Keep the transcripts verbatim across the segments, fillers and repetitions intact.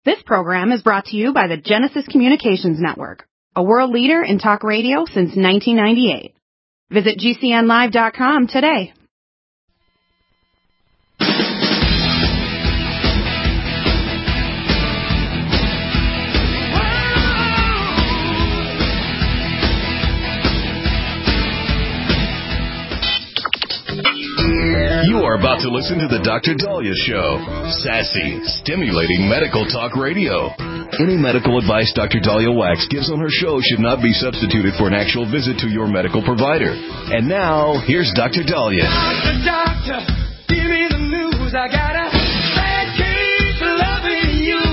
This program is brought to you by the Genesis Communications Network, a world leader in talk radio since nineteen ninety-eight. Visit G C N live dot com today. You are about to listen to the Doctor Daliah Show. Sassy, stimulating medical talk radio. Any medical advice Doctor Daliah Wax gives on her show should not be substituted for an actual visit to your medical provider. And now, here's Doctor Daliah. Doctor, doctor, give me the news. I got a bad case of loving you.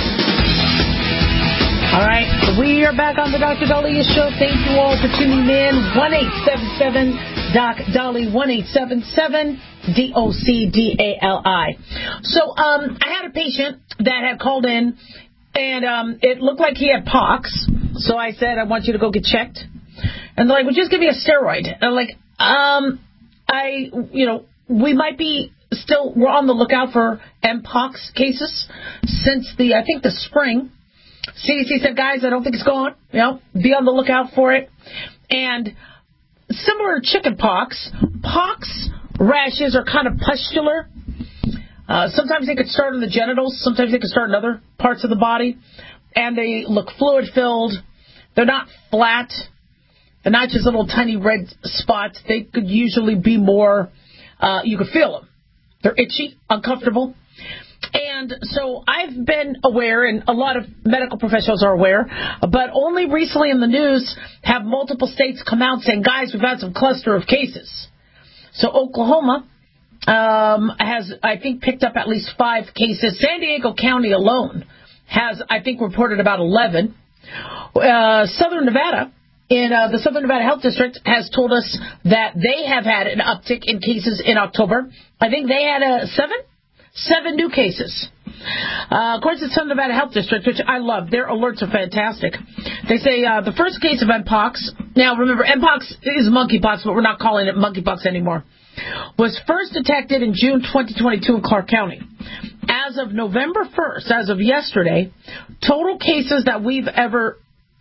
All right, we are back on the Doctor Daliah Show. Thank you all for tuning in. one eight seven seven Doc Dolly, one eight seven seven D O C D A L I. So um, I had a patient that had called in, and um, it looked like he had pox. So I said, I want you to go get checked. And they're like, well, just give me a steroid. And I'm like, um, I, you know, we might be still, we're on the lookout for Mpox cases since the, I think the spring. C D C said, guys, I don't think it's gone. You know, be on the lookout for it. And similar to chicken pox, pox rashes are kind of pustular. Uh, sometimes they could start in the genitals. Sometimes they could start in other parts of the body. And they look fluid-filled. They're not flat. They're not just little tiny red spots. They could usually be more, uh, you could feel them. They're itchy, uncomfortable. And so I've been aware, and a lot of medical professionals are aware, but only recently in the news have multiple states come out saying, guys, we've had some cluster of cases. So Oklahoma um, has, I think, picked up at least five cases. San Diego County alone has, I think, reported about eleven. Uh, Southern Nevada, in uh, the Southern Nevada Health District, has told us that they have had an uptick in cases in October. I think they had a seven? Seven new cases. Uh, according to the Southern Nevada Health District, which I love, their alerts are fantastic. They say uh, the first case of Mpox, now remember, Mpox is monkeypox, but we're not calling it monkeypox anymore, was first detected in June twenty twenty-two in Clark County. As of November first, as of yesterday, total cases that we've ever,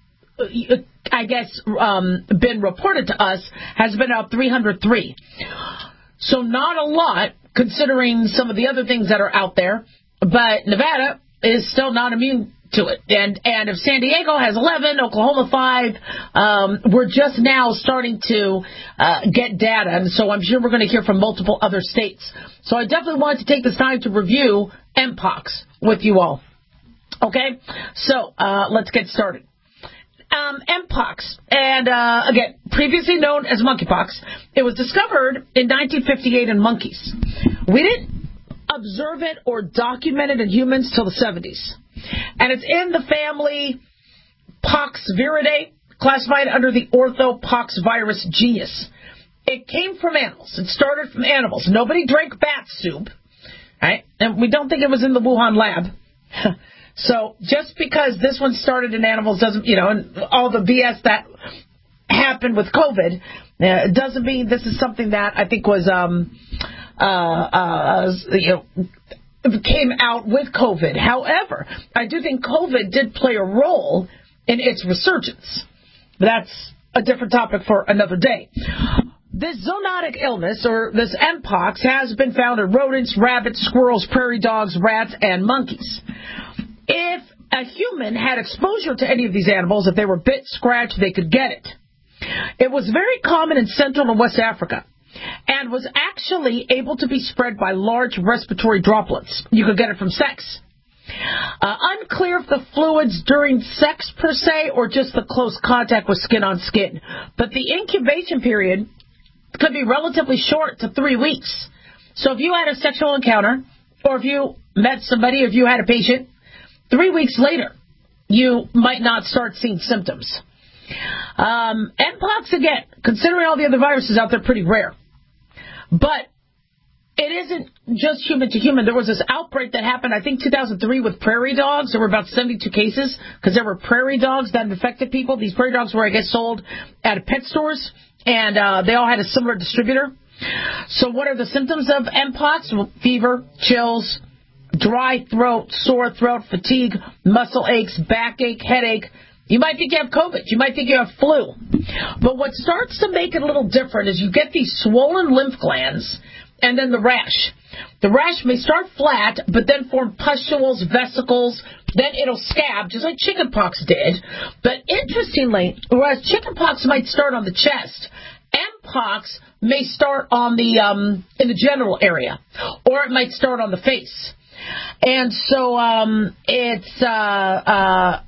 I guess, um, been reported to us has been about three hundred three. So not a lot, considering some of the other things that are out there, but Nevada is still not immune to it. And and if San Diego has eleven, Oklahoma five, um, we're just now starting to uh, get data, and so I'm sure we're going to hear from multiple other states. So I definitely wanted to take this time to review Mpox with you all. Okay? So uh, let's get started. Um, Mpox, and uh, again, previously known as monkeypox, it was discovered in nineteen fifty-eight in monkeys. We didn't observe it or document it in humans till the seventies. And it's in the family Poxviridae, classified under the orthopoxvirus genus. It came from animals. It started from animals. Nobody drank bat soup, right? And we don't think it was in the Wuhan lab. So just because this one started in animals doesn't, you know, and all the B S that happened with COVID, uh, doesn't mean this is something that I think was, um, uh, uh, you know, came out with COVID. However, I do think COVID did play a role in its resurgence. But that's a different topic for another day. This zoonotic illness, or this Mpox, has been found in rodents, rabbits, squirrels, prairie dogs, rats, and monkeys. If a human had exposure to any of these animals, if they were bit, scratched, they could get it. It was very common in Central and West Africa and was actually able to be spread by large respiratory droplets. You could get it from sex. Uh, unclear if the fluids during sex per se or just the close contact with skin on skin. But the incubation period could be relatively short, to three weeks. So if you had a sexual encounter, or if you met somebody, or if you had a patient, three weeks later, you might not start seeing symptoms. Um, Mpox, again, considering all the other viruses out there, pretty rare. But it isn't just human to human. There was this outbreak that happened, I think, two thousand three with prairie dogs. There were about seventy-two cases because there were prairie dogs that infected people. These prairie dogs were, I guess, sold at pet stores, and uh, they all had a similar distributor. So what are the symptoms of Mpox? Fever, chills, dry throat, sore throat, fatigue, muscle aches, backache, headache. You might think you have COVID. You might think you have flu. But what starts to make it a little different is you get these swollen lymph glands and then the rash. The rash may start flat, but then form pustules, vesicles. Then it'll scab, just like chickenpox did. But interestingly, whereas chickenpox might start on the chest, Mpox may start on the um, in the genital area, or it might start on the face. And so um, it's uh, uh,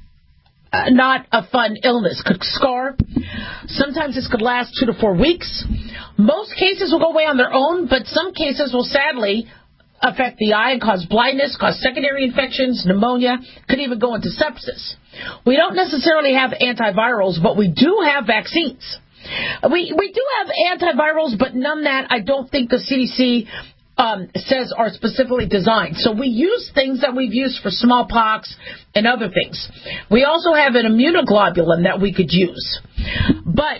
not a fun illness. Could scar. Sometimes this could last two to four weeks. Most cases will go away on their own, but some cases will sadly affect the eye and cause blindness, cause secondary infections, pneumonia, could even go into sepsis. We don't necessarily have antivirals, but we do have vaccines. We we do have antivirals, but none that I don't think the C D C um, says are specifically designed. So we use things that we've used for smallpox and other things. We also have an immunoglobulin that we could use. But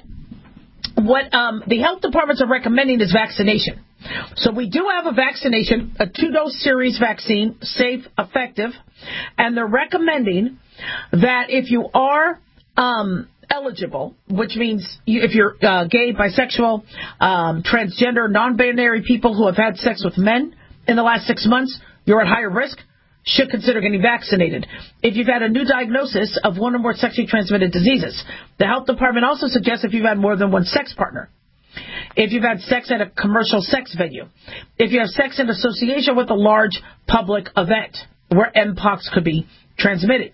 what um, the health departments are recommending is vaccination. So we do have a vaccination, a two-dose series vaccine, safe, effective, and they're recommending that if you are um, eligible, which means you, if you're uh, gay, bisexual, um, transgender, non-binary people who have had sex with men in the last six months, you're at higher risk, should consider getting vaccinated. If you've had a new diagnosis of one or more sexually transmitted diseases, the health department also suggests if you've had more than one sex partner. If you've had sex at a commercial sex venue, if you have sex in association with a large public event where Mpox could be transmitted,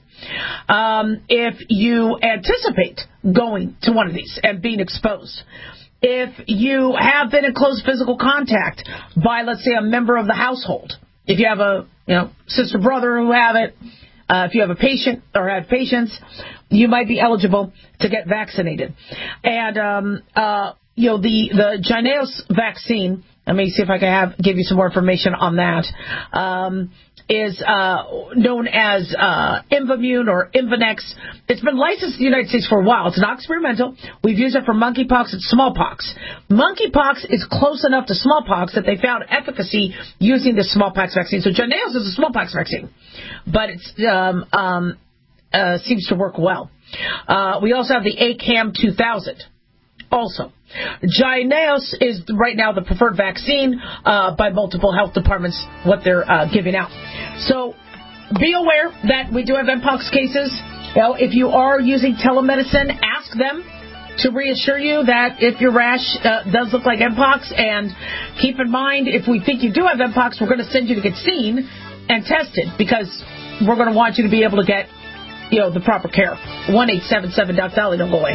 um, if you anticipate going to one of these and being exposed, if you have been in close physical contact by, let's say, a member of the household, if you have a you know sister, brother who have it, uh, if you have a patient or have patients, you might be eligible to get vaccinated. And um, uh, you know the the Jynneos vaccine. Let me see if I can have give you some more information on that. Um, is uh, known as uh, Imvamune or Imvanex. It's been licensed in the United States for a while. It's not experimental. We've used it for monkeypox and smallpox. Monkeypox is close enough to smallpox that they found efficacy using the smallpox vaccine. So Jynneos is a smallpox vaccine, but it um, um, uh, seems to work well. Uh, we also have the A C A M two thousand. Also, Jynneos is right now the preferred vaccine uh, by multiple health departments, what they're uh, giving out. So be aware that we do have Mpox cases. You know, if you are using telemedicine, ask them to reassure you that if your rash uh, does look like Mpox. And keep in mind, if we think you do have Mpox, we're going to send you to get seen and tested because we're going to want you to be able to get, you know, the proper care. one eight seven seven Doc Dolly, don't go away.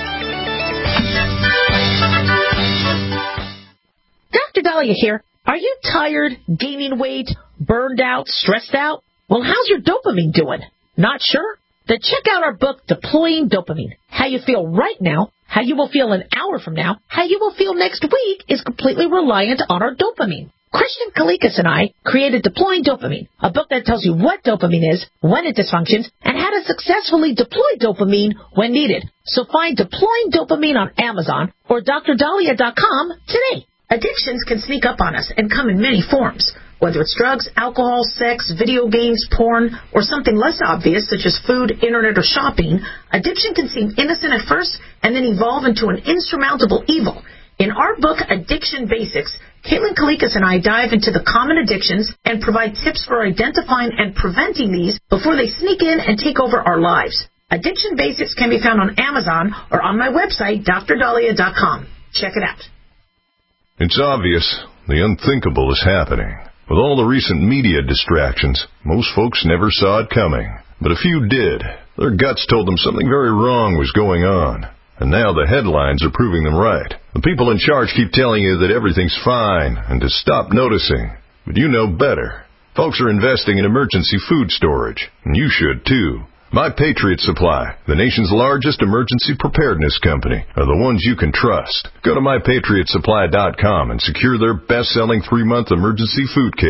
Doctor Dahlia here. Are you tired, gaining weight, burned out, stressed out? Well, how's your dopamine doing? Not sure? Then check out our book, Deploying Dopamine. How you feel right now, how you will feel an hour from now, how you will feel next week is completely reliant on our dopamine. Christian Kalikas and I created Deploying Dopamine, a book that tells you what dopamine is, when it dysfunctions, and how to successfully deploy dopamine when needed. So find Deploying Dopamine on Amazon or D R dahlia dot com today. Addictions can sneak up on us and come in many forms. Whether it's drugs, alcohol, sex, video games, porn, or something less obvious such as food, internet, or shopping, addiction can seem innocent at first and then evolve into an insurmountable evil. In our book, Addiction Basics, Caitlin Kalikas and I dive into the common addictions and provide tips for identifying and preventing these before they sneak in and take over our lives. Addiction Basics can be found on Amazon or on my website, D R dahlia dot com. Check it out. It's obvious the unthinkable is happening. With all the recent media distractions, most folks never saw it coming. But a few did. Their guts told them something very wrong was going on. And now the headlines are proving them right. The people in charge keep telling you that everything's fine and to stop noticing. But you know better. Folks are investing in emergency food storage, and you should too. My Patriot Supply, the nation's largest emergency preparedness company, are the ones you can trust. Go to my patriot supply dot com and secure their best-selling three-month emergency food kits.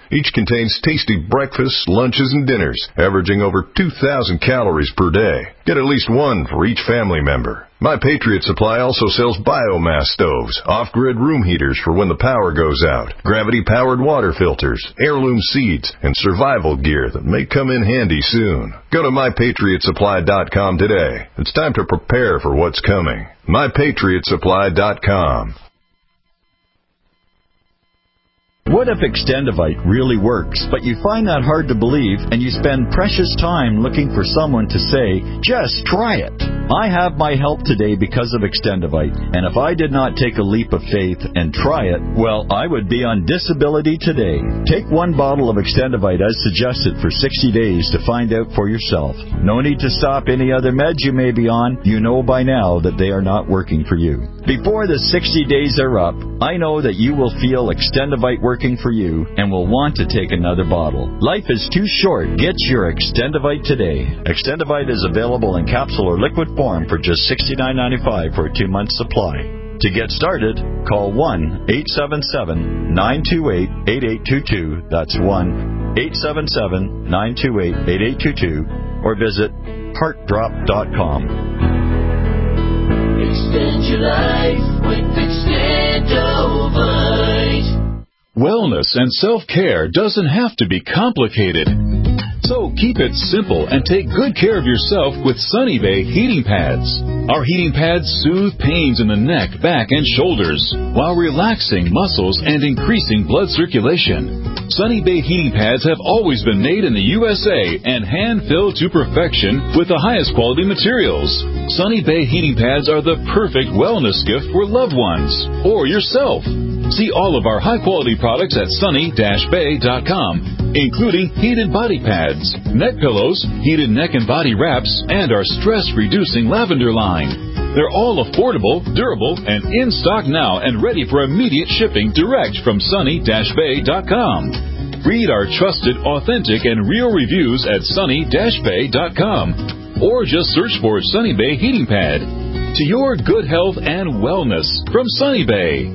Each contains tasty breakfasts, lunches, and dinners, averaging over two thousand calories per day. Get at least one for each family member. My Patriot Supply also sells biomass stoves, off-grid room heaters for when the power goes out, gravity-powered water filters, heirloom seeds, and survival gear that may come in handy soon. Go to my patriot supply dot com today. It's time to prepare for what's coming. my patriot supply dot com. What if Extendivite really works, but you find that hard to believe and you spend precious time looking for someone to say, just try it? I have my help today because of Extendivite, and if I did not take a leap of faith and try it, well, I would be on disability today. Take one bottle of Extendivite as suggested for sixty days to find out for yourself. No need to stop any other meds you may be on. You know by now that they are not working for you. Before the sixty days are up, I know that you will feel Extendivite working for you and will want to take another bottle. Life is too short. Get your Extendivite today. Extendivite is available in capsule or liquid form for just sixty-nine ninety-five for a two-month supply. To get started, call one eight seven seven, nine two eight, eight eight two two. That's one eight seven seven, nine two eight, eight eight two two, or visit heart drop dot com. Extend your life with Extendivite. Wellness and self-care doesn't have to be complicated. So keep it simple and take good care of yourself with Sunny Bay heating pads. Our heating pads soothe pains in the neck, back, and shoulders while relaxing muscles and increasing blood circulation. Sunny Bay heating pads have always been made in the U S A and hand-filled to perfection with the highest quality materials. Sunny Bay heating pads are the perfect wellness gift for loved ones or yourself. See all of our high-quality products at sunny dash bay dot com, including heated body pads, neck pillows, heated neck and body wraps, and our stress-reducing lavender line. They're all affordable, durable, and in stock now and ready for immediate shipping direct from sunny dash bay dot com. Read our trusted, authentic, and real reviews at sunny dash bay dot com or just search for Sunny Bay Heating Pad. To your good health and wellness from Sunny Bay.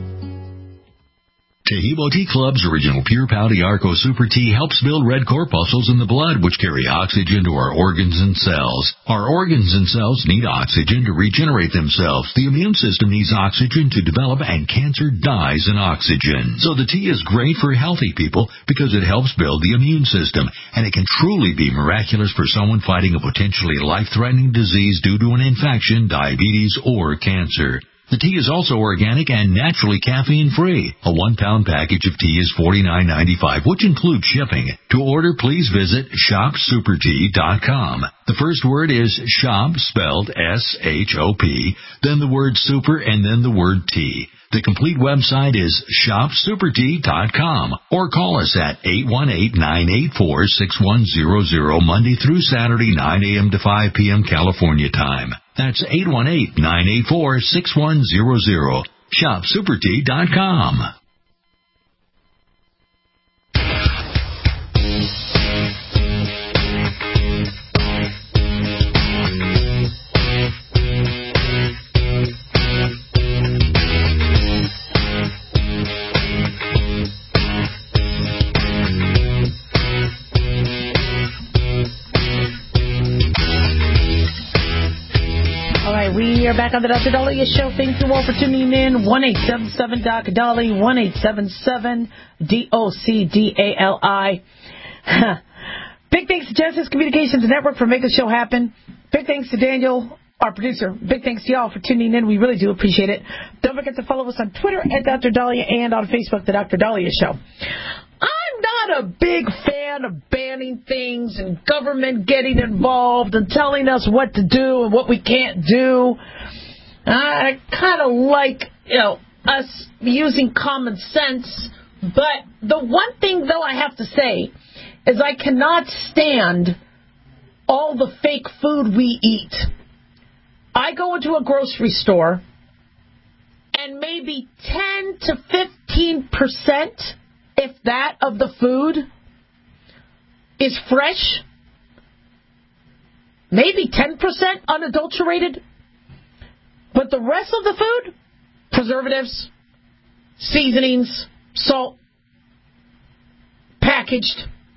Taheebo Tea Club's original Pure Pau Arco Super Tea helps build red corpuscles in the blood, which carry oxygen to our organs and cells. Our organs and cells need oxygen to regenerate themselves. The immune system needs oxygen to develop, and cancer dies in oxygen. So the tea is great for healthy people because it helps build the immune system, and it can truly be miraculous for someone fighting a potentially life-threatening disease due to an infection, diabetes, or cancer. The tea is also organic and naturally caffeine-free. A one-pound package of tea is forty-nine ninety-five, which includes shipping. To order, please visit shop super tea dot com. The first word is shop, spelled S H O P, then the word super, and then the word tea. The complete website is shop super tea dot com, or call us at eight one eight, nine eight four, six one zero zero Monday through Saturday, nine a.m. to five p.m. California time. That's eight one eight, nine eight four, six one zero zero. shop super tea dot com. We are back on the Doctor Dahlia Show. Thank you all for tuning in. one eight seven seven Doc Dolly, one eight seven seven D O C D A L I. Big thanks to Genesis Communications Network for making the show happen. Big thanks to Daniel, our producer. Big thanks to y'all for tuning in. We really do appreciate it. Don't forget to follow us on Twitter at Doctor Dahlia and on Facebook, The Doctor Dahlia Show. I'm not a big fan of banning things and government getting involved and telling us what to do and what we can't do. I kind of like, you know, us using common sense. But the one thing, though, I have to say is I cannot stand all the fake food we eat. I go into a grocery store and maybe ten to fifteen percent, if that, of the food is fresh. Maybe ten percent unadulterated. But the rest of the food, preservatives, seasonings, salt, packaged.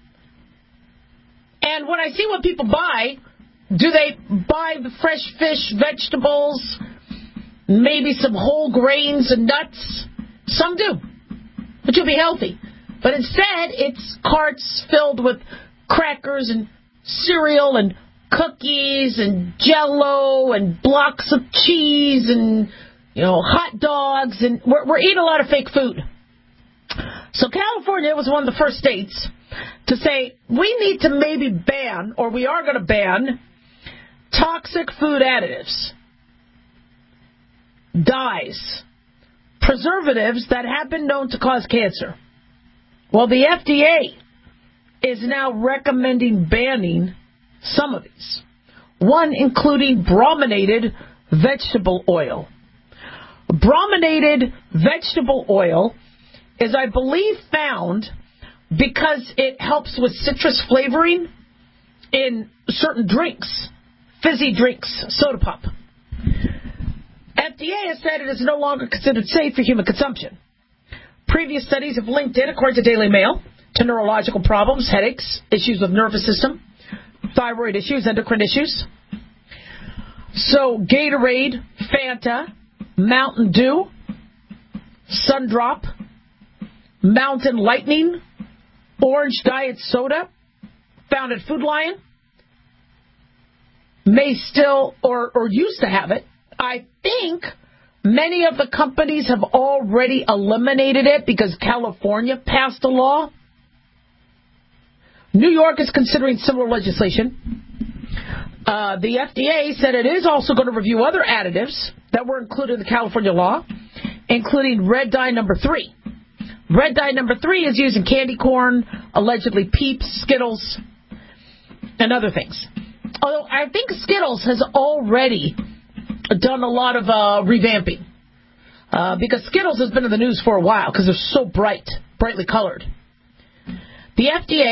And when I see what people buy, do they buy the fresh fish, vegetables, maybe some whole grains and nuts? Some do, which will be healthy. But instead, it's carts filled with crackers and cereal and cookies and Jell-O and blocks of cheese and, you know, hot dogs. And we're, we're eating a lot of fake food. So California was one of the first states to say, we need to maybe ban, or we are going to ban, toxic food additives, dyes, preservatives that have been known to cause cancer. Well, the F D A is now recommending banning some of these. One including brominated vegetable oil. Brominated vegetable oil is, I believe, found because it helps with citrus flavoring in certain drinks, fizzy drinks, soda pop. F D A has said it is no longer considered safe for human consumption. Previous studies have linked it, according to Daily Mail, to neurological problems, headaches, issues with nervous system, thyroid issues, endocrine issues. So Gatorade, Fanta, Mountain Dew, Sundrop, Mountain Lightning, Orange Diet Soda, found at Food Lion, may still, or, or used to have it. I think many of the companies have already eliminated it because California passed a law. New York is considering similar legislation. Uh, the F D A said it is also going to review other additives that were included in the California law, including red dye number three. Red dye number three is used in candy corn, allegedly Peeps, Skittles, and other things. Although I think Skittles has already done a lot of uh, revamping. Uh, because Skittles has been in the news for a while because they're so bright, brightly colored. The F D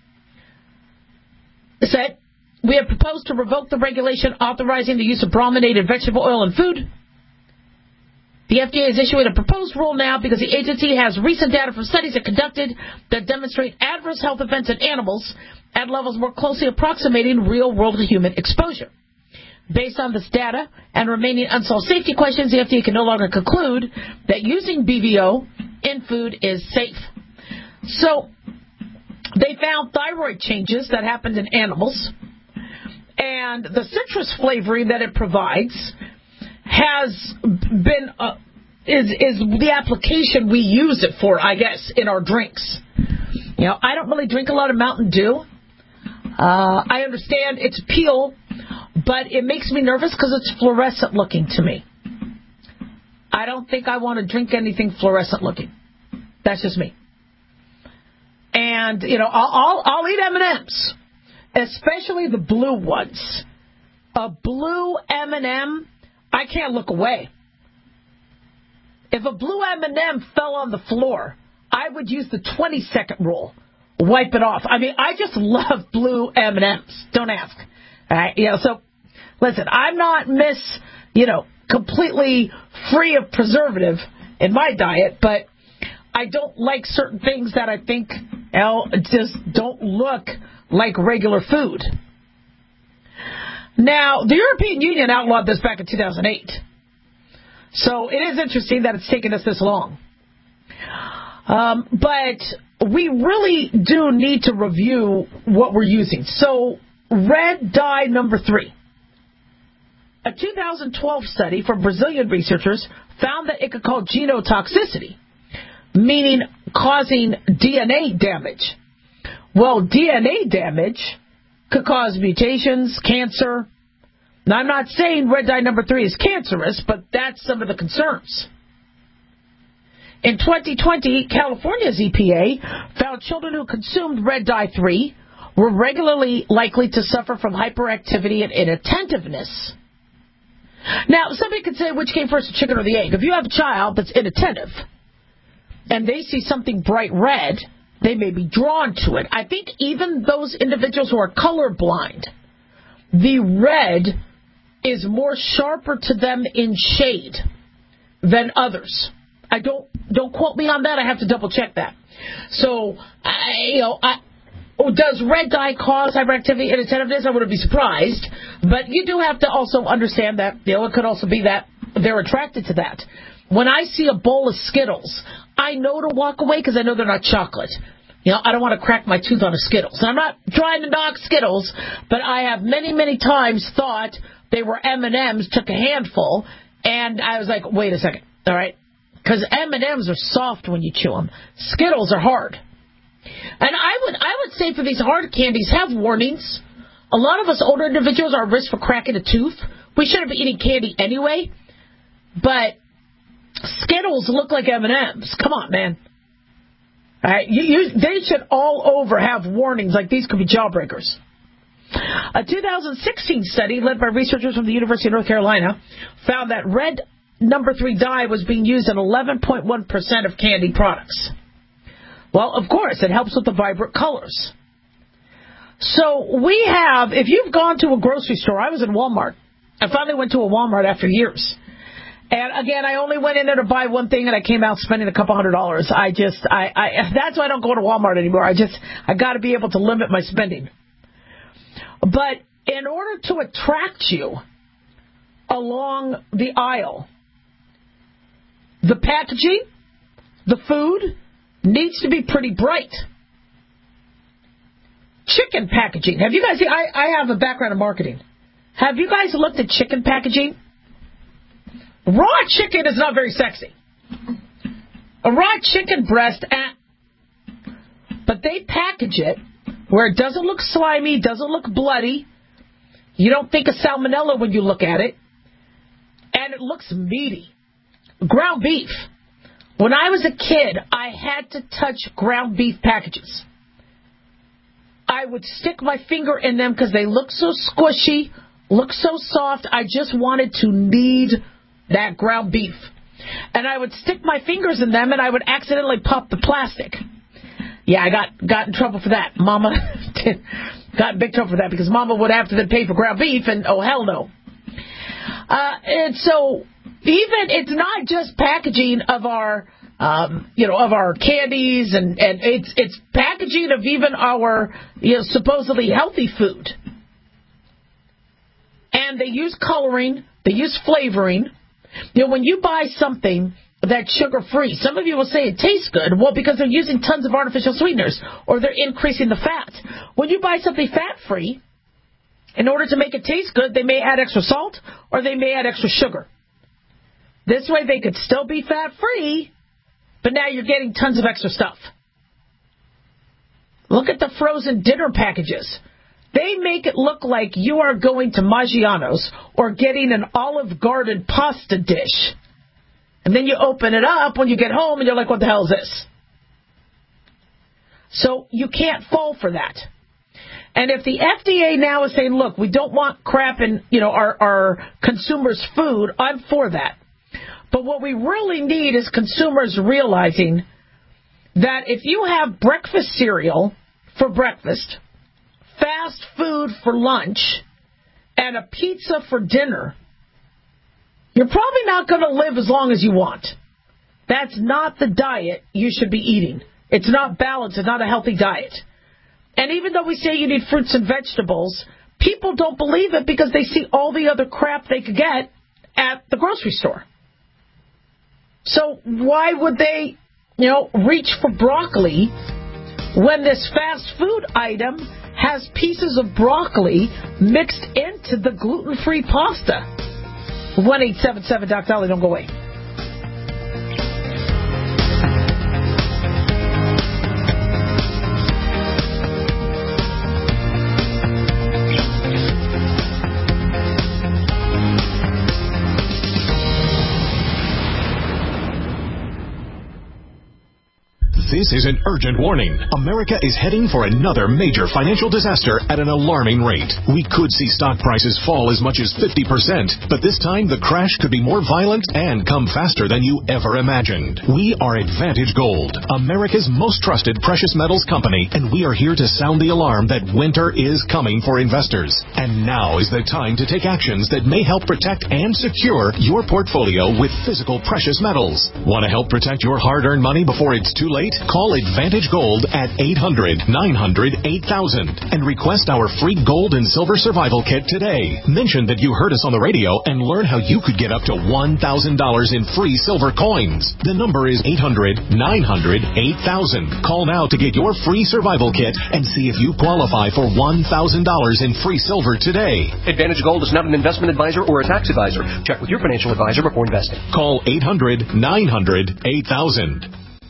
A said, we have proposed to revoke the regulation authorizing the use of brominated vegetable oil in food. The F D A is issuing a proposed rule now because the agency has recent data from studies it conducted that demonstrate adverse health events in animals at levels more closely approximating real-world human exposure. Based on this data and remaining unsolved safety questions, the F D A can no longer conclude that using B V O in food is safe. So they found thyroid changes that happened in animals, and the citrus flavoring that it provides has been uh, is is the application we use it for, I guess, in our drinks. You know, I don't really drink a lot of Mountain Dew. Uh, I understand its appeal, but it makes me nervous because it's fluorescent looking to me. I don't think I want to drink anything fluorescent looking. That's just me. And, you know, I'll, I'll, I'll eat M and M's, especially the blue ones. A blue M and M, I can't look away. If a blue M and M fell on the floor, I would use the twenty-second rule. Wipe it off. I mean, I just love blue M and M's. Don't ask. All right, you know, so, listen, I'm not miss, you know, completely free of preservative in my diet, but I don't like certain things that I think, you know, just don't look like regular food. Now, the European Union outlawed this back in two thousand eight. So it is interesting that it's taken us this long. Um, but we really do need to review what we're using. So, red dye number three. A two thousand twelve study from Brazilian researchers found that it could cause genotoxicity, meaning causing D N A damage. Well, D N A damage could cause mutations, cancer. Now, I'm not saying red dye number three is cancerous, but that's some of the concerns. In twenty twenty, California's E P A found children who consumed red dye three were regularly likely to suffer from hyperactivity and inattentiveness. Now, somebody could say, which came first, the chicken or the egg? If you have a child that's inattentive and they see something bright red, they may be drawn to it. I think even those individuals who are colorblind, the red is more sharper to them in shade than others. I don't don't quote me on that. I have to double check that. So, I, you know, I, does red dye cause hyperactivity and attentiveness? I wouldn't be surprised. But you do have to also understand that, you know, it could also be that they're attracted to that. When I see a bowl of Skittles, I know to walk away because I know they're not chocolate. You know, I don't want to crack my tooth on a Skittles. And I'm not trying to knock Skittles, but I have many, many times thought they were M and M's, took a handful, and I was like, wait a second, all right? Because M and M's are soft when you chew them. Skittles are hard. And I would I would say for these hard candies, have warnings. A lot of us older individuals are at risk for cracking a tooth. We shouldn't be eating candy anyway. But Skittles look like M and M's. Come on, man. All right, you, you, they should all over have warnings like these could be jawbreakers. A two thousand sixteen study led by researchers from the University of North Carolina found that red number three dye was being used in eleven point one percent of candy products. Well, of course, it helps with the vibrant colors. So we have, if you've gone to a grocery store, I was in Walmart. I finally went to a Walmart after years. And again, I only went in there to buy one thing, and I came out spending a couple hundred dollars. I just, I, I that's why I don't go to Walmart anymore. I just, I got to be able to limit my spending. But in order to attract you along the aisle, the packaging, the food, needs to be pretty bright. Chicken packaging. Have you guys seen, I, I have a background in marketing. Have you guys looked at chicken packaging? Raw chicken is not very sexy. A raw chicken breast, eh. But they package it where it doesn't look slimy, doesn't look bloody. You don't think of salmonella when you look at it. And it looks meaty. Ground beef. When I was a kid, I had to touch ground beef packages. I would stick my finger in them because they look so squishy, look so soft. I just wanted to knead that ground beef. And I would stick my fingers in them, and I would accidentally pop the plastic. Yeah, I got, got in trouble for that. Mama got in big trouble for that because Mama would have to then pay for ground beef, and oh, hell no. Uh, and so even it's not just packaging of our, um, you know, of our candies, and, and it's it's packaging of even our, you know, supposedly healthy food. And they use coloring, they use flavoring. You know, when you buy something that's sugar-free, some of you will say it tastes good. Well, because they're using tons of artificial sweeteners, or they're increasing the fat. When you buy something fat-free, in order to make it taste good, they may add extra salt, or they may add extra sugar. This way they could still be fat-free, but now you're getting tons of extra stuff. Look at the frozen dinner packages. They make it look like you are going to Maggiano's or getting an Olive Garden pasta dish. And then you open it up when you get home and you're like, what the hell is this? So you can't fall for that. And if the F D A now is saying, look, we don't want crap in, you know, our, our consumers' food, I'm for that. But what we really need is consumers realizing that if you have breakfast cereal for breakfast, fast food for lunch, and a pizza for dinner, you're probably not going to live as long as you want. That's not the diet you should be eating. It's not balanced. It's not a healthy diet. And even though we say you need fruits and vegetables, people don't believe it because they see all the other crap they could get at the grocery store. So why would they, you know, reach for broccoli when this fast food item has pieces of broccoli mixed into the gluten-free pasta? one eight seven seven Doc Dolly, don't go away. This is an urgent warning. America is heading for another major financial disaster at an alarming rate. We could see stock prices fall as much as fifty percent, but this time the crash could be more violent and come faster than you ever imagined. We are Advantage Gold, America's most trusted precious metals company, and we are here to sound the alarm that winter is coming for investors. And now is the time to take actions that may help protect and secure your portfolio with physical precious metals. Want to help protect your hard-earned money before it's too late? Call Advantage Gold at eight hundred, nine hundred, eight thousand and request our free gold and silver survival kit today. Mention that you heard us on the radio and learn how you could get up to one thousand dollars in free silver coins. The number is eight hundred, nine hundred, eight thousand. Call now to get your free survival kit and see if you qualify for one thousand dollars in free silver today. Advantage Gold is not an investment advisor or a tax advisor. Check with your financial advisor before investing. Call eight hundred, nine hundred, eight thousand.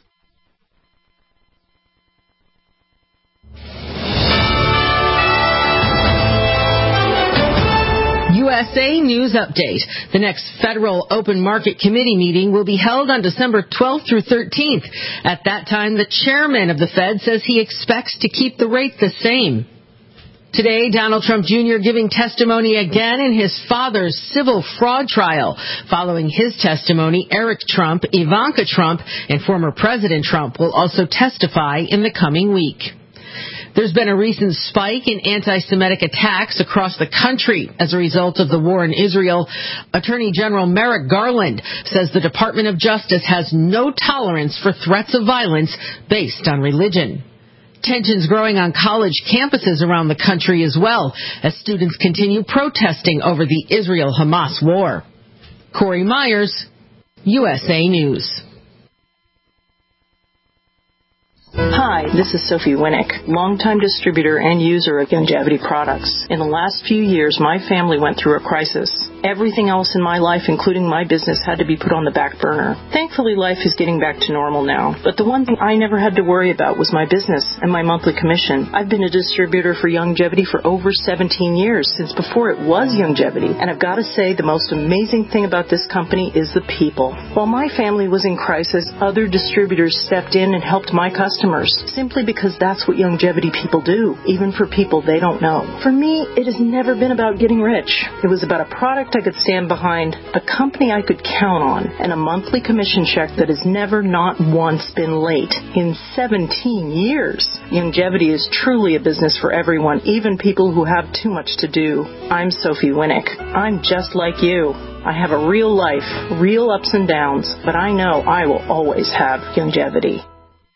U S A News Update. The next Federal Open Market Committee meeting will be held on December twelfth through thirteenth. At that time, the chairman of the Fed says he expects to keep the rate the same. Today, Donald Trump Junior giving testimony again in his father's civil fraud trial. Following his testimony, Eric Trump, Ivanka Trump, and former President Trump will also testify in the coming week. There's been a recent spike in anti-Semitic attacks across the country as a result of the war in Israel. Attorney General Merrick Garland says the Department of Justice has no tolerance for threats of violence based on religion. Tensions growing on college campuses around the country as well as students continue protesting over the Israel-Hamas war. Corey Myers, U S A News. Hi, this is Sophie Winnick, longtime distributor and user of Youngevity products. In the last few years, my family went through a crisis. Everything else in my life, including my business, had to be put on the back burner. Thankfully, life is getting back to normal now. But the one thing I never had to worry about was my business and my monthly commission. I've been a distributor for Youngevity for over seventeen years, since before it was Youngevity. And I've got to say, the most amazing thing about this company is the people. While my family was in crisis, other distributors stepped in and helped my customers, simply because that's what Youngevity people do, even for people they don't know. For me, it has never been about getting rich. It was about a product I could stand behind, a company I could count on, and a monthly commission check that has never not once been late in seventeen years. Youngevity is truly a business for everyone, even people who have too much to do. I'm Sophie Winnick. I'm just like you. I have a real life, real ups and downs, but I know I will always have Youngevity.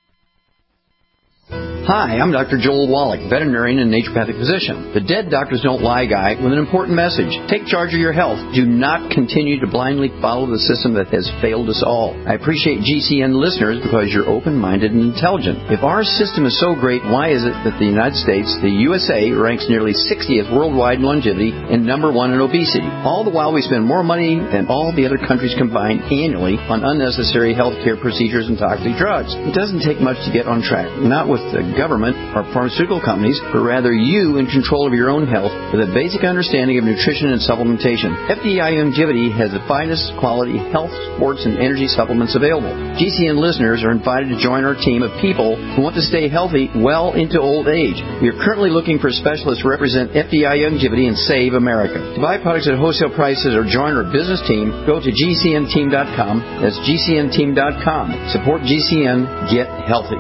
Hi, I'm Doctor Joel Wallach, veterinarian and naturopathic physician. The Dead Doctors Don't Lie guy with an important message. Take charge of your health. Do not continue to blindly follow the system that has failed us all. I appreciate G C N listeners because you're open-minded and intelligent. If our system is so great, why is it that the United States, the U S A, ranks nearly sixtieth worldwide in longevity and number one in obesity? All the while we spend more money than all the other countries combined annually on unnecessary healthcare procedures and toxic drugs. It doesn't take much to get on track. Not with the government or pharmaceutical companies, but rather you in control of your own health with a basic understanding of nutrition and supplementation. F D I Youngevity has the finest quality health, sports, and energy supplements available. G C N listeners are invited to join our team of people who want to stay healthy well into old age. We are currently looking for specialists to represent F D I Youngevity and Save America. To buy products at wholesale prices or join our business team, go to G C N team dot com. That's G C N team dot com. Support G C N. Get healthy.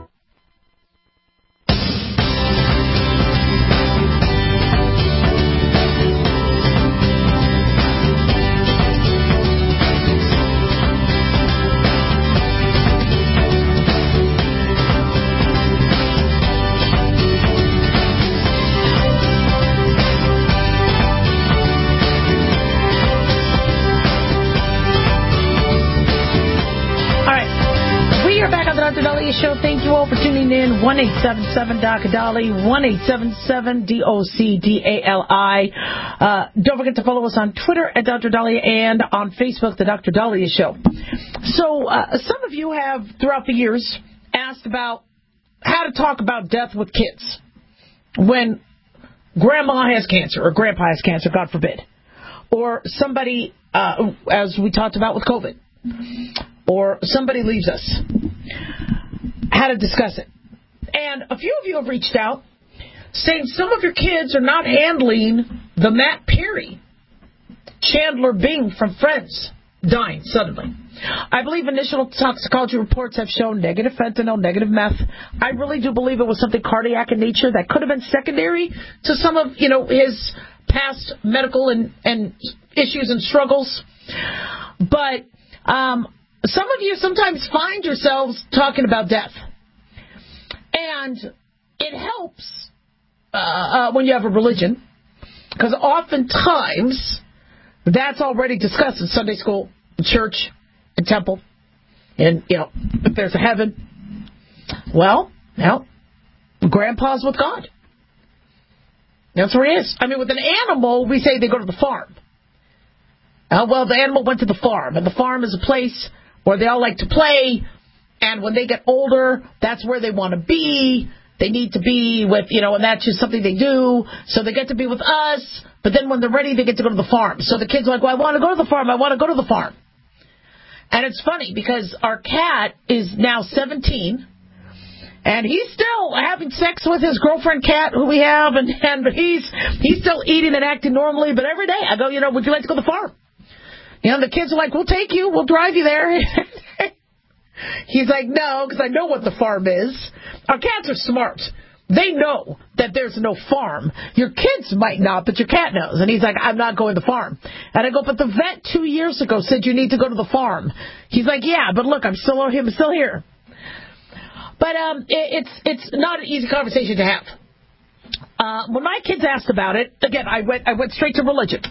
Show. Thank you all for tuning in. one eight seven seven D O C D A L I, one eight seven seven D O C D A L I. Uh, don't forget to follow us on Twitter at Doctor Dahlia and on Facebook, The Doctor Dahlia Show. So uh, some of you have, throughout the years, asked about how to talk about death with kids when grandma has cancer or grandpa has cancer, God forbid. Or somebody, uh, as we talked about with COVID, or somebody leaves us. How to discuss it. And a few of you have reached out saying some of your kids are not handling the Matt Perry, Chandler Bing from Friends, dying suddenly. I believe initial toxicology reports have shown negative fentanyl, negative meth. I really do believe it was something cardiac in nature that could have been secondary to some of, you know, his past medical and, and issues and struggles. But um, some of you sometimes find yourselves talking about death. And it helps uh, uh, when you have a religion, because oftentimes that's already discussed in Sunday school, in church, in temple, and, you know, if there's a heaven, well, well, Grandpa's with God. That's where he is. I mean, with an animal, we say they go to the farm. Uh, well, the animal went to the farm, and the farm is a place where they all like to play, and when they get older, that's where they want to be. They need to be with, you know, and that's just something they do, so they get to be with us, but then when they're ready, they get to go to the farm. So the kid's like, well, I want to go to the farm, I want to go to the farm. And it's funny, because our cat is now seventeen, and he's still having sex with his girlfriend cat, who we have, and, and but he's he's still eating and acting normally. But every day I go, you know, would you like to go to the farm? You know, the kids are like, we'll take you, we'll drive you there. He's like, no, because I know what the farm is. Our cats are smart. They know that there's no farm. Your kids might not, but your cat knows. And he's like, I'm not going to the farm. And I go, but the vet two years ago said you need to go to the farm. He's like, yeah, but look, I'm still I'm still here. But um, it, it's it's not an easy conversation to have. Uh, when my kids asked about it, again, I went I went straight to religion.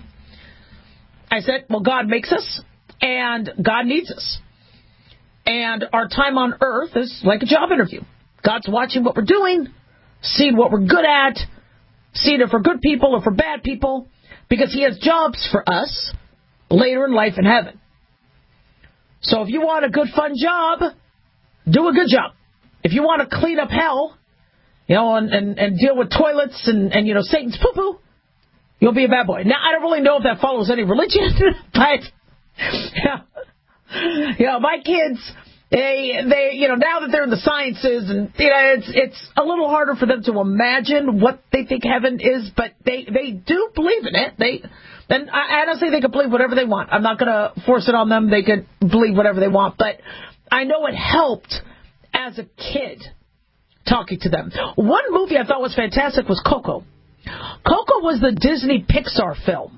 I said, well, God makes us, and God needs us. And our time on earth is like a job interview. God's watching what we're doing, seeing what we're good at, seeing if we're good people or for bad people, because he has jobs for us later in life in heaven. So if you want a good, fun job, do a good job. If you want to clean up hell, you know, and, and, and deal with toilets and, and, you know, Satan's poo-poo, you'll be a bad boy. Now, I don't really know if that follows any religion, but, yeah. You know, my kids, they, they, you know, now that they're in the sciences, and, you know, it's, it's a little harder for them to imagine what they think heaven is, but they, they do believe in it. They, and I, I don't say they can believe whatever they want. I'm not going to force it on them. They can believe whatever they want, but I know it helped as a kid talking to them. One movie I thought was fantastic was Coco. Coco was the Disney Pixar film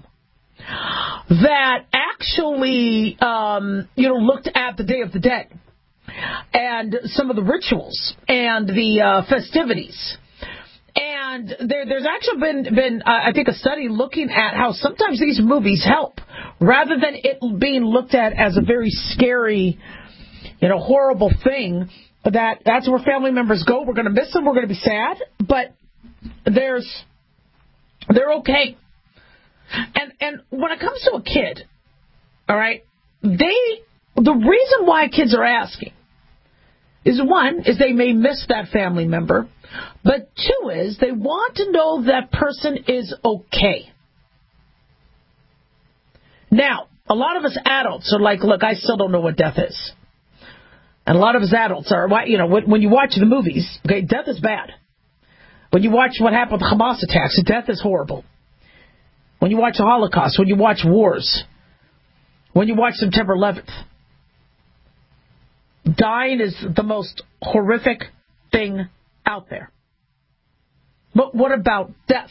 that actually, um, you know, looked at the Day of the Dead and some of the rituals and the uh, festivities. And there, there's actually been, been uh, I think, a study looking at how sometimes these movies help, rather than it being looked at as a very scary, you know, horrible thing. That that's where family members go. We're going to miss them. We're going to be sad, but there's they're okay. And and when it comes to a kid, all right, they the reason why kids are asking is, one, is they may miss that family member, but two is they want to know that person is okay. Now, a lot of us adults are like, look, I still don't know what death is. And a lot of us adults are, you know, when you watch the movies, okay, death is bad. When you watch what happened with the Hamas attacks, death is horrible. When you watch the Holocaust, when you watch wars, when you watch September eleventh, dying is the most horrific thing out there. But what about death?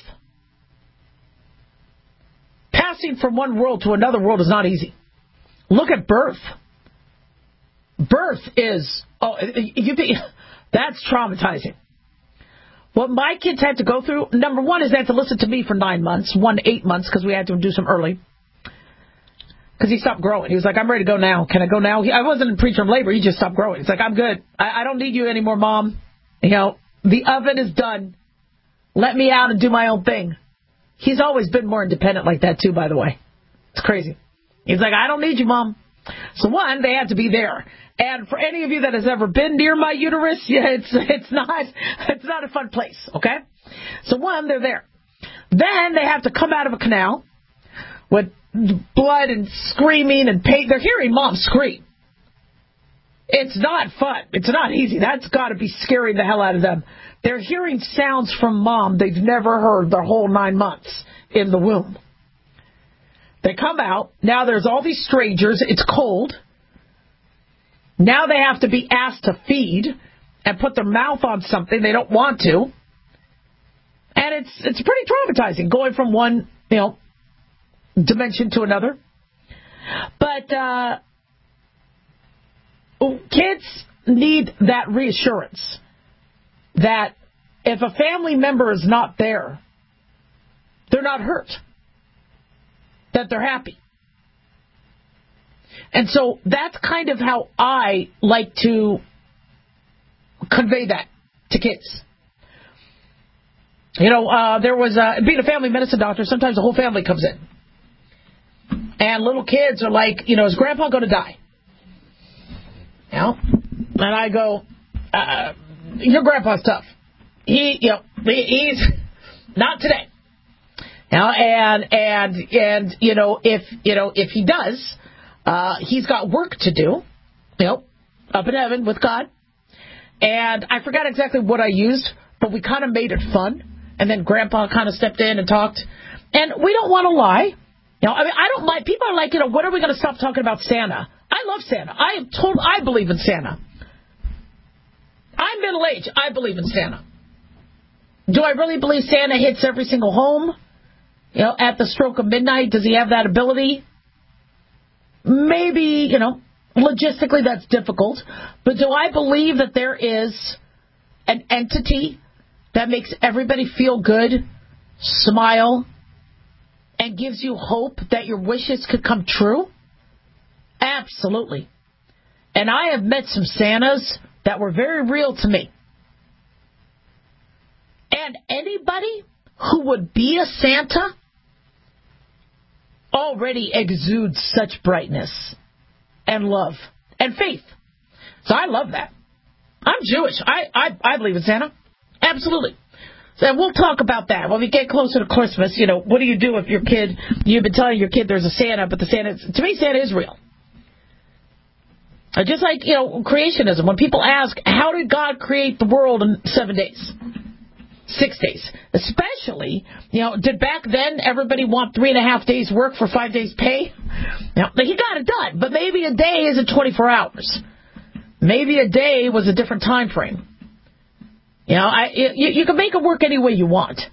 Passing from one world to another world is not easy. Look at birth. Birth is, oh, you be, that's traumatizing. What my kids had to go through, number one, is they had to listen to me for nine months, one to eight months, because we had to induce him early. Because he stopped growing. He was like, I'm ready to go now. Can I go now? He, I wasn't in preterm labor. He just stopped growing. He's like, I'm good. I, I don't need you anymore, Mom. You know, the oven is done. Let me out and do my own thing. He's always been more independent like that, too, by the way. It's crazy. He's like, I don't need you, Mom. So, one, they had to be there. And for any of you that has ever been near my uterus, yeah, it's it's not it's not a fun place, okay? So, one, they're there. Then they have to come out of a canal with blood and screaming and pain. They're hearing Mom scream. It's not fun. It's not easy. That's got to be scaring the hell out of them. They're hearing sounds from Mom they've never heard their whole nine months in the womb. They come out. Now there's all these strangers. It's cold. Now they have to be asked to feed and put their mouth on something they don't want to. And it's it's pretty traumatizing going from one, you know, dimension to another. But uh, kids need that reassurance that if a family member is not there, they're not hurt, that they're happy. And so that's kind of how I like to convey that to kids. You know, uh, there was, uh, being a family medicine doctor, sometimes the whole family comes in. And little kids are like, you know, is Grandpa going to die? You know? And I go, uh, your grandpa's tough. He, you know, he, he's not today. You know, and, and, and, you know, if, you know, if he does, uh, he's got work to do, you know, up in heaven with God. And I forgot exactly what I used, but we kind of made it fun. And then Grandpa kind of stepped in and talked. And we don't want to lie. You know, I mean, I don't mind. People are like, you know, when are we going to stop talking about Santa? I love Santa. I am told I believe in Santa. I'm middle-aged. I believe in Santa. Do I really believe Santa hits every single home? You know, at the stroke of midnight, does he have that ability? Maybe, you know, logistically that's difficult. But do I believe that there is an entity that makes everybody feel good, smile, and gives you hope that your wishes could come true? Absolutely. And I have met some Santas that were very real to me. And anybody who would be a Santa already exudes such brightness and love and faith. So I love that. I'm Jewish. I, I, I believe in Santa. Absolutely. So we'll talk about that. When we get closer to Christmas, you know, what do you do if your kid, you've been telling your kid there's a Santa, but the Santa, to me, Santa is real. Just like, you know, creationism. When people ask, how did God create the world in seven days? Six days. Especially, you know, did back then everybody want three and a half days work for five days pay? Now, he got it done, but maybe a day isn't twenty-four hours. Maybe a day was a different time frame. You know, I, you, you can make it work any way you want.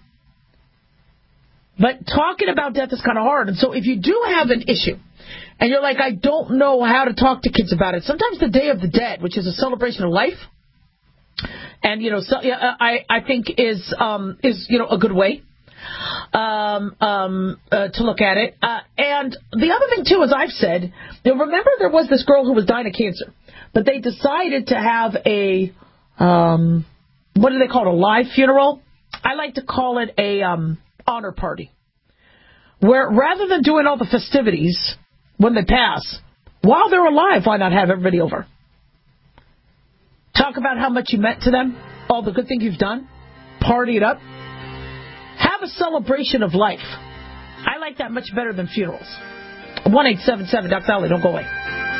But talking about death is kind of hard. And so if you do have an issue, and you're like, I don't know how to talk to kids about it, sometimes the Day of the Dead, which is a celebration of life, and, you know, so, I, I think is, um, is, you know, a good way um, um, uh, to look at it. Uh, and the other thing, too, as I've said, you know, remember there was this girl who was dying of cancer, but they decided to have a, um, what do they call it, a live funeral? I like to call it a um, honor party, where rather than doing all the festivities when they pass, while they're alive, why not have everybody over? Talk about how much you meant to them, all the good things you've done, party it up. Have a celebration of life. I like that much better than funerals. one eight seven seven, Doc Dolly, don't go away.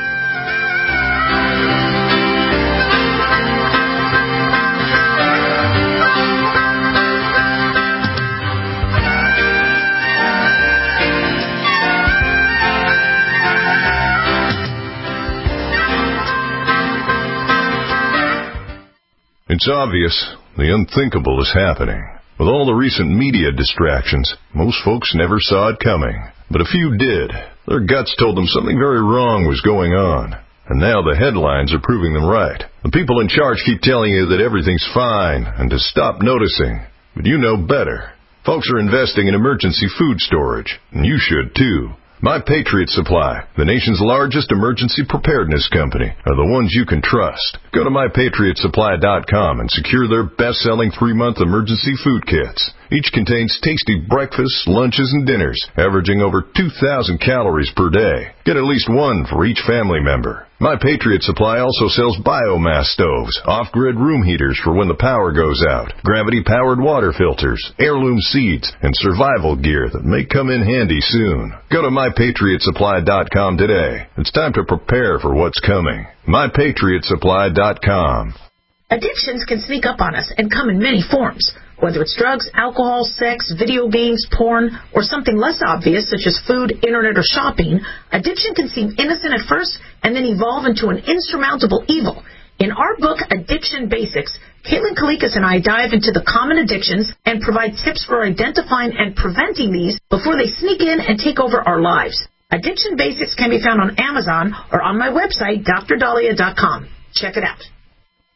It's obvious the unthinkable is happening. With all the recent media distractions, most folks never saw it coming. But a few did. Their guts told them something very wrong was going on. And now the headlines are proving them right. The people in charge keep telling you that everything's fine and to stop noticing. But you know better. Folks are investing in emergency food storage, and you should too. My Patriot Supply, the nation's largest emergency preparedness company, are the ones you can trust. Go to my patriot supply dot com and secure their best-selling three-month emergency food kits. Each contains tasty breakfasts, lunches, and dinners, averaging over two thousand calories per day. Get at least one for each family member. My Patriot Supply also sells biomass stoves, off-grid room heaters for when the power goes out, gravity-powered water filters, heirloom seeds, and survival gear that may come in handy soon. Go to my patriot supply dot com today. It's time to prepare for what's coming. my patriot supply dot com. Addictions can sneak up on us and come in many forms. Whether it's drugs, alcohol, sex, video games, porn, or something less obvious such as food, internet, or shopping, addiction can seem innocent at first and then evolve into an insurmountable evil. In our book, Addiction Basics, Caitlin Kalikas and I dive into the common addictions and provide tips for identifying and preventing these before they sneak in and take over our lives. Addiction Basics can be found on Amazon or on my website, D R Dahlia dot com. Check it out.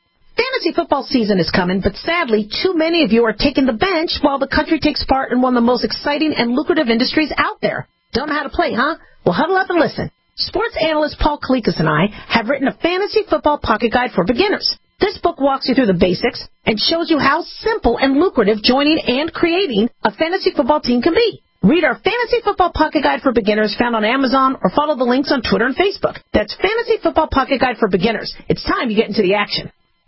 Fantasy football season is coming, but sadly, too many of you are taking the bench while the country takes part in one of the most exciting and lucrative industries out there. Don't know how to play, huh? Well, huddle up and listen. Sports analyst Paul Kalikas and I have written a fantasy football pocket guide for beginners. This book walks you through the basics and shows you how simple and lucrative joining and creating a fantasy football team can be. Read our Fantasy Football Pocket Guide for Beginners found on Amazon or follow the links on Twitter and Facebook. That's Fantasy Football Pocket Guide for Beginners. It's time you get into the action.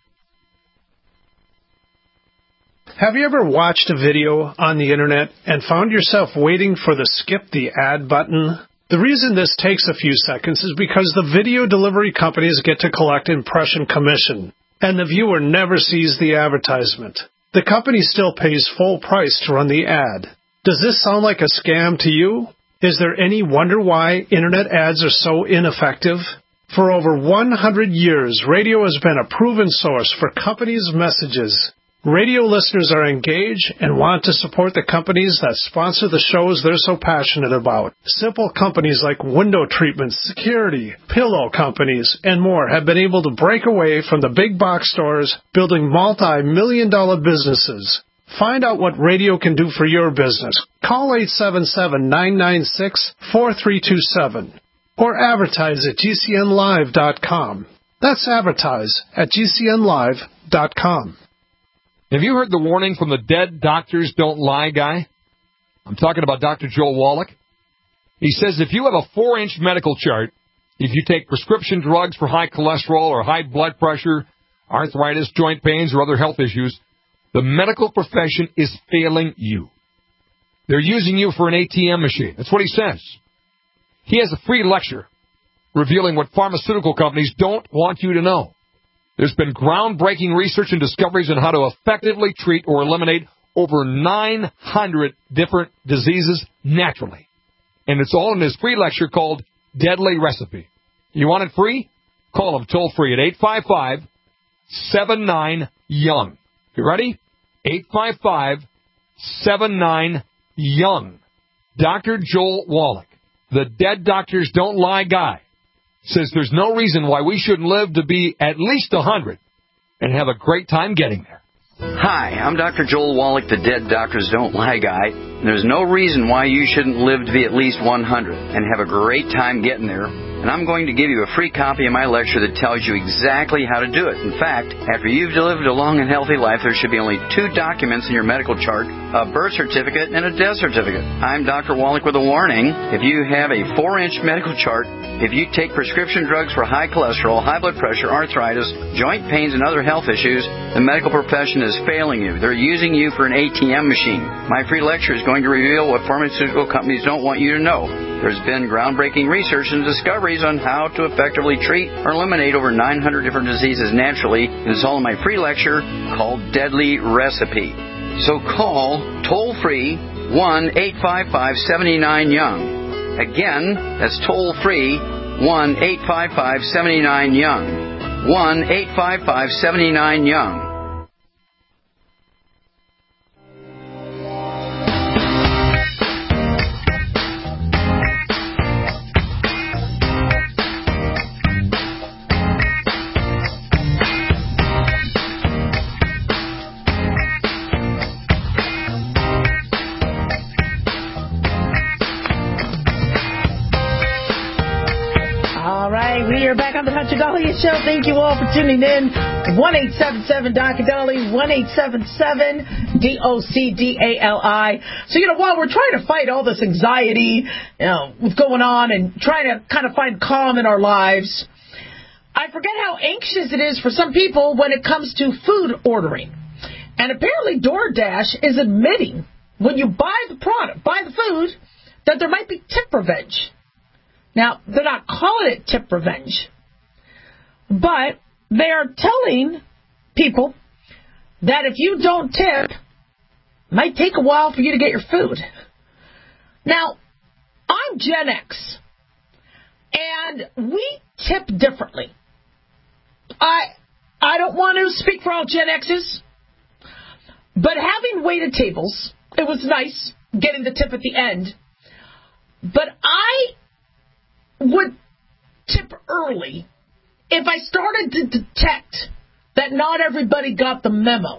Have you ever watched a video on the internet and found yourself waiting for the skip the ad button? The reason this takes a few seconds is because the video delivery companies get to collect impression commission, and the viewer never sees the advertisement. The company still pays full price to run the ad. Does this sound like a scam to you? Is there any wonder why internet ads are so ineffective? For over one hundred years, radio has been a proven source for companies' messages. Radio listeners are engaged and want to support the companies that sponsor the shows they're so passionate about. Simple companies like window treatments, security, pillow companies, and more have been able to break away from the big box stores, building multi-million dollar businesses. Find out what radio can do for your business. Call eight seven seven, nine nine six, four three two seven or advertise at G C N live dot com. That's advertise at G C N live dot com. Have you heard the warning from the dead doctors don't lie guy? I'm talking about Doctor Joel Wallach. He says if you have a four-inch medical chart, if you take prescription drugs for high cholesterol or high blood pressure, arthritis, joint pains, or other health issues, the medical profession is failing you. They're using you for an A T M machine. That's what he says. He has a free lecture revealing what pharmaceutical companies don't want you to know. There's been groundbreaking research and discoveries on how to effectively treat or eliminate over nine hundred different diseases naturally. And it's all in his free lecture called Deadly Recipe. You want it free? Call him toll free at eight five five, seven nine, young. You ready? eight five five, seven nine, young. Doctor Joel Wallach, the dead doctors don't lie guy, says there's no reason why we shouldn't live to be at least one hundred and have a great time getting there. Hi, I'm Doctor Joel Wallach, the Dead Doctors Don't Lie guy. And there's no reason why you shouldn't live to be at least one hundred and have a great time getting there. And I'm going to give you a free copy of my lecture that tells you exactly how to do it. In fact, after you've lived a long and healthy life, there should be only two documents in your medical chart, a birth certificate and a death certificate. I'm Doctor Wallach with a warning. If you have a four-inch medical chart, if you take prescription drugs for high cholesterol, high blood pressure, arthritis, joint pains, and other health issues, the medical profession is failing you. They're using you for an A T M machine. My free lecture is going to reveal what pharmaceutical companies don't want you to know. There's been groundbreaking research and discoveries on how to effectively treat or eliminate over nine hundred different diseases naturally. It's all in my free lecture called Deadly Recipe. So call toll-free one eight five five, seven nine, young. Again, that's toll-free one eight five five, seven nine, young. one eight five five, seven nine, young. We are back on the Doctor Dahlia Show. Thank you all for tuning in. one eight seven seven, D O C T A L I, one eight seven seven, D O C D A L I. So, you know, while we're trying to fight all this anxiety, you know, what's going on and trying to kind of find calm in our lives, I forget how anxious it is for some people when it comes to food ordering. And apparently DoorDash is admitting when you buy the product, buy the food, that there might be tip revenge. Now, they're not calling it tip revenge, but they are telling people that if you don't tip, it might take a while for you to get your food. Now, I'm Gen X, and we tip differently. I I don't want to speak for all Gen X's, but having waited tables, it was nice getting the tip at the end, but I would tip early if I started to detect that not everybody got the memo.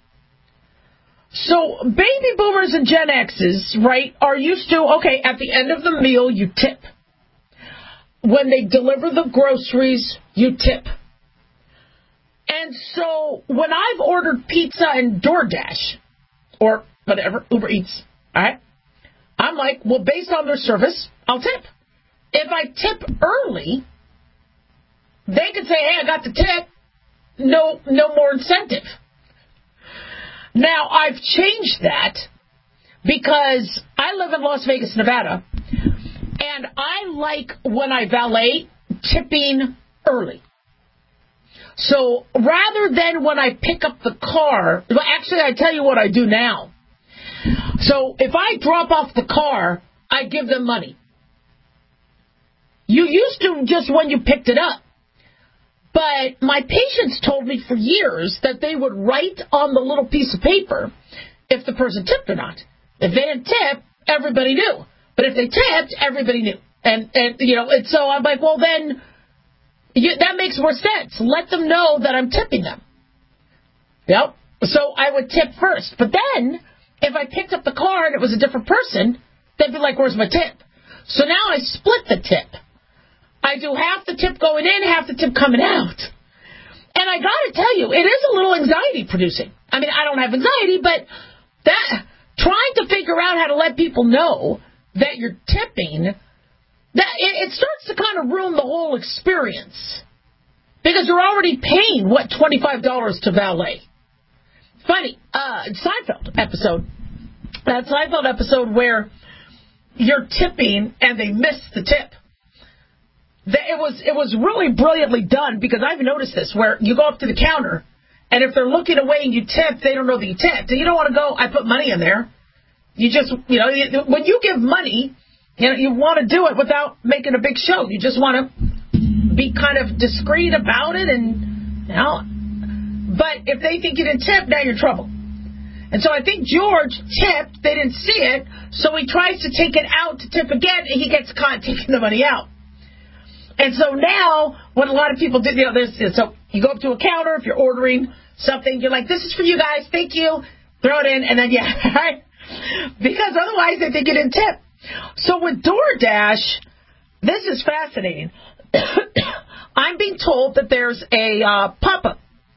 So baby boomers and Gen X's, right, are used to, okay, at the end of the meal, you tip. When they deliver the groceries, you tip. And so when I've ordered pizza and DoorDash, or whatever, Uber Eats, all right, I'm like, well, based on their service, I'll tip. If I tip early, they can say, hey, I got the tip. No, no more incentive. Now, I've changed that because I live in Las Vegas, Nevada, and I like when I valet tipping early. So rather than when I pick up the car, well, actually, I tell you what I do now. So if I drop off the car, I give them money. You used to just when you picked it up. But my patients told me for years that they would write on the little piece of paper if the person tipped or not. If they didn't tip, everybody knew. But if they tipped, everybody knew. And, and you know, and so I'm like, well, then you, that makes more sense. Let them know that I'm tipping them. Yep. So I would tip first. But then if I picked up the car and it was a different person, they'd be like, where's my tip? So now I split the tip. I do half the tip going in, half the tip coming out. And I got to tell you, it is a little anxiety producing. I mean, I don't have anxiety, but that trying to figure out how to let people know that you're tipping, that it, it starts to kind of ruin the whole experience. Because you're already paying, what, twenty-five dollars to valet. Funny, uh, Seinfeld episode, that Seinfeld episode where you're tipping and they miss the tip. It was it was really brilliantly done because I've noticed this where you go up to the counter and if they're looking away and you tip, they don't know that you tipped. And you don't want to go, I put money in there. You just, you know, you, when you give money, you know, you want to do it without making a big show. You just want to be kind of discreet about it and, you know. But if they think you didn't tip, now you're in trouble. And so I think George tipped, they didn't see it, so he tries to take it out to tip again and he gets caught taking the money out. And so now, what a lot of people do, you know, there's, so you go up to a counter, if you're ordering something, you're like, this is for you guys, thank you, throw it in, and then, yeah, right? Because otherwise they think you didn't tip. So with DoorDash, this is fascinating. I'm being told that there's a uh, pop-up.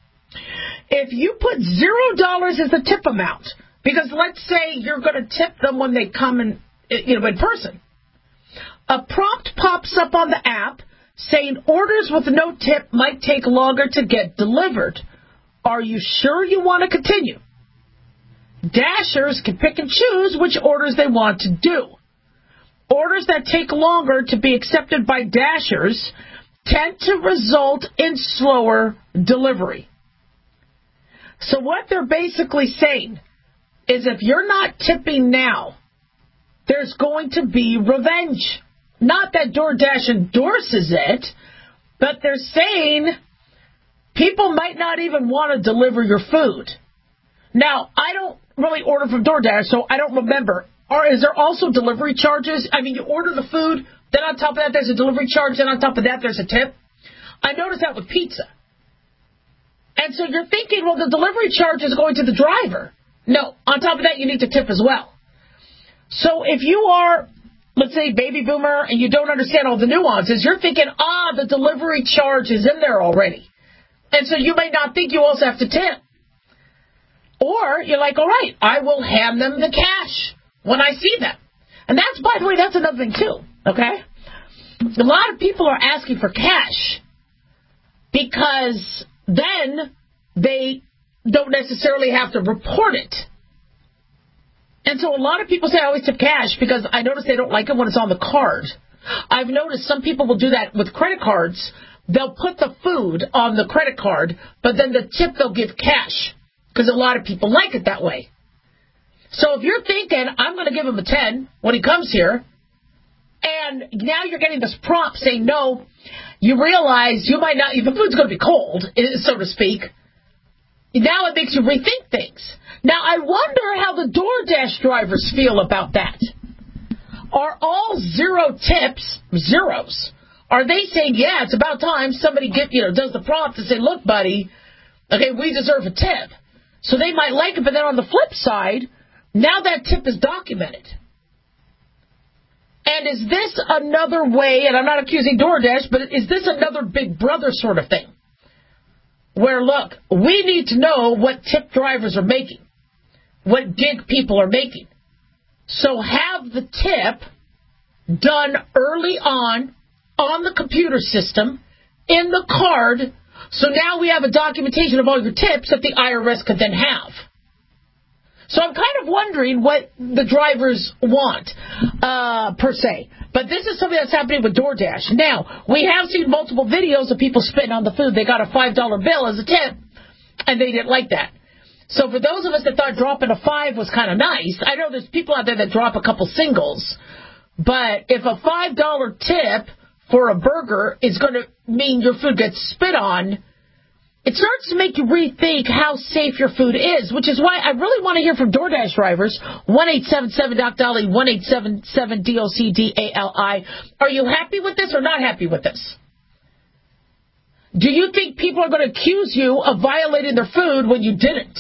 If you put zero dollars as the tip amount, because let's say you're going to tip them when they come in, you know, in person, a prompt pops up on the app saying orders with no tip might take longer to get delivered. Are you sure you want to continue? Dashers can pick and choose which orders they want to do. Orders that take longer to be accepted by Dashers tend to result in slower delivery. So what they're basically saying is if you're not tipping now, there's going to be revenge. Not that DoorDash endorses it, but they're saying people might not even want to deliver your food. Now, I don't really order from DoorDash, so I don't remember. Or is there also delivery charges? I mean, you order the food, then on top of that there's a delivery charge, then on top of that there's a tip. I noticed that with pizza. And so you're thinking, well, the delivery charge is going to the driver. No, on top of that you need to tip as well. So if you are, let's say, baby boomer, and you don't understand all the nuances, you're thinking, ah, the delivery charge is in there already. And so you may not think you also have to tip. Or you're like, all right, I will hand them the cash when I see them. And that's, by the way, that's another thing too, okay? A lot of people are asking for cash because then they don't necessarily have to report it. And so a lot of people say I always tip cash because I notice they don't like it when it's on the card. I've noticed some people will do that with credit cards. They'll put the food on the credit card, but then the tip they'll give cash because a lot of people like it that way. So if you're thinking, I'm going to give him a ten when he comes here, and now you're getting this prompt saying no, you realize you might not, the food's going to be cold, so to speak. Now it makes you rethink things. Now, I wonder how the DoorDash drivers feel about that. Are all zero tips zeros? Are they saying, yeah, it's about time somebody get, you know, does the prompt and say, look, buddy, Okay, we deserve a tip. So they might like it, but then on the flip side, now that tip is documented. And is this another way, and I'm not accusing DoorDash, but is this another Big Brother sort of thing? Where, look, we need to know what tip drivers are making, what gig people are making. So have the tip done early on, on the computer system, in the card, so now we have a documentation of all your tips that the I R S could then have. So I'm kind of wondering what the drivers want, uh, per se. But this is something that's happening with DoorDash. Now, we have seen multiple videos of people spitting on the food. They got a five dollar bill as a tip, and they didn't like that. So for those of us that thought dropping a five was kind of nice, I know there's people out there that drop a couple singles, but if a five dollar tip for a burger is going to mean your food gets spit on, it starts to make you rethink how safe your food is, which is why I really want to hear from DoorDash drivers. one eight seven seven Doc Dolly, one eight seven seven D O C D A L I. Are you happy with this or not happy with this? Do you think people are going to accuse you of violating their food when you didn't?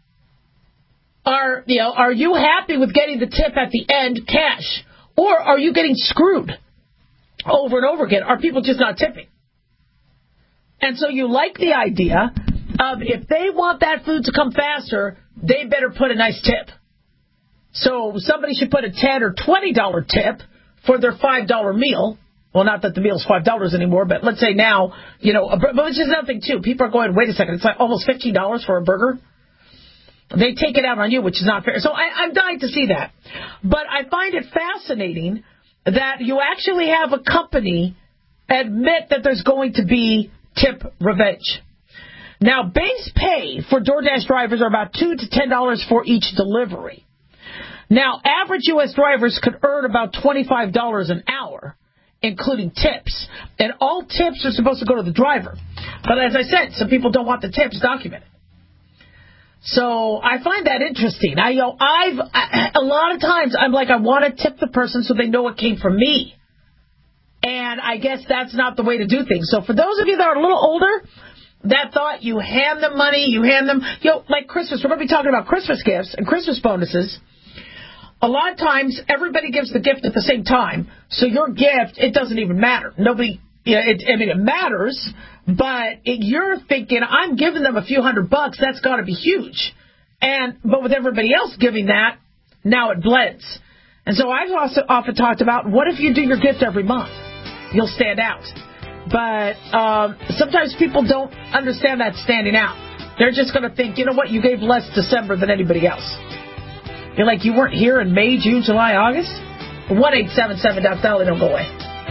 Are, you know, are you happy with getting the tip at the end cash? Or are you getting screwed over and over again? Are people just not tipping? And so you like the idea of if they want that food to come faster, they better put a nice tip. So somebody should put a ten or twenty dollar tip for their five dollar meal. Well, not that the meal's five dollars anymore, but let's say now, you know, but which is nothing, too. People are going, wait a second, it's like almost fifteen dollars for a burger. They take it out on you, which is not fair. So I, I'm dying to see that. But I find it fascinating that you actually have a company admit that there's going to be tip revenge. Now, base pay for DoorDash drivers are about two to ten dollars for each delivery. Now, average U S drivers could earn about twenty-five dollars an hour, including tips. And all tips are supposed to go to the driver. But as I said, some people don't want the tips documented. So I find that interesting. I, you know, I've I, a lot of times I'm like, I want to tip the person so they know it came from me. And I guess that's not the way to do things. So for those of you that are a little older, that thought you hand them money, you hand them, you know, like Christmas. We're going to be talking about Christmas gifts and Christmas bonuses. A lot of times everybody gives the gift at the same time. So your gift, it doesn't even matter. Nobody, you know, it, I mean, it matters. But it, you're thinking, I'm giving them a few hundred bucks. That's got to be huge. And but with everybody else giving that, now it blends. And so I've also often talked about, what if you do your gift every month? You'll stand out. But um, sometimes people don't understand that standing out. They're just going to think, you know what, you gave less December than anybody else. You're like, you weren't here in May, June, July, August? one eight seven seven Doc Dolly, don't go away.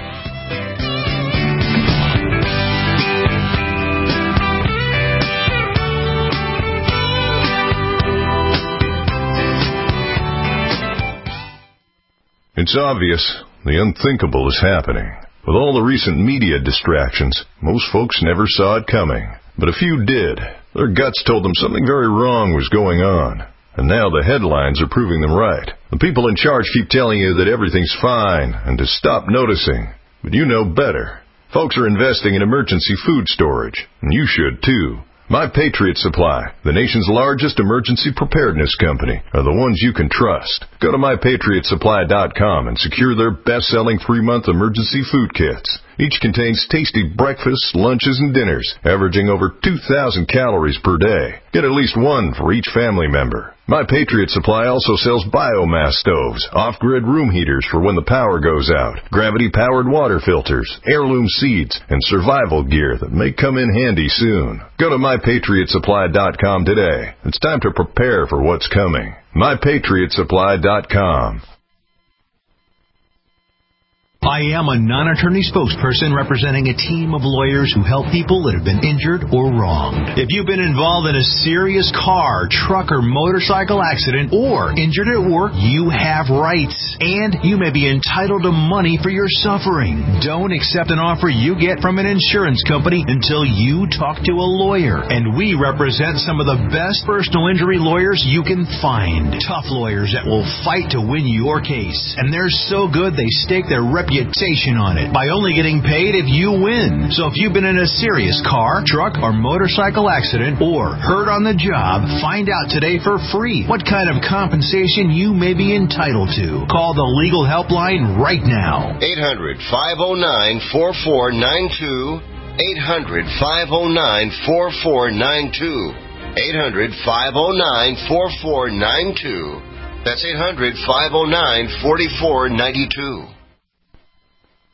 It's obvious the unthinkable is happening. With all the recent media distractions, most folks never saw it coming. But a few did. Their guts told them something very wrong was going on. And now the headlines are proving them right. The people in charge keep telling you that everything's fine and to stop noticing. But you know better. Folks are investing in emergency food storage, and you should too. My Patriot Supply, the nation's largest emergency preparedness company, are the ones you can trust. Go to my patriot supply dot com and secure their best-selling three-month emergency food kits. Each contains tasty breakfasts, lunches, and dinners, averaging over two thousand calories per day. Get at least one for each family member. My Patriot Supply also sells biomass stoves, off-grid room heaters for when the power goes out, gravity-powered water filters, heirloom seeds, and survival gear that may come in handy soon. Go to my patriot supply dot com today. It's time to prepare for what's coming. my patriot supply dot com. I am a non-attorney spokesperson representing a team of lawyers who help people that have been injured or wronged. If you've been involved in a serious car, truck, or motorcycle accident or injured at work, you have rights, and you may be entitled to money for your suffering. Don't accept an offer you get from an insurance company until you talk to a lawyer. And we represent some of the best personal injury lawyers you can find. Tough lawyers that will fight to win your case. And they're so good they stake their reputation reputation on it by only getting paid if you win. So if you've been in a serious car, truck, or motorcycle accident or hurt on the job, find out today for free what kind of compensation you may be entitled to. Call the legal helpline right now. eight hundred, five oh nine, four four nine two. eight hundred, five oh nine, four four nine two. eight hundred, five oh nine, four four nine two. That's eight hundred, five oh nine, four four nine two.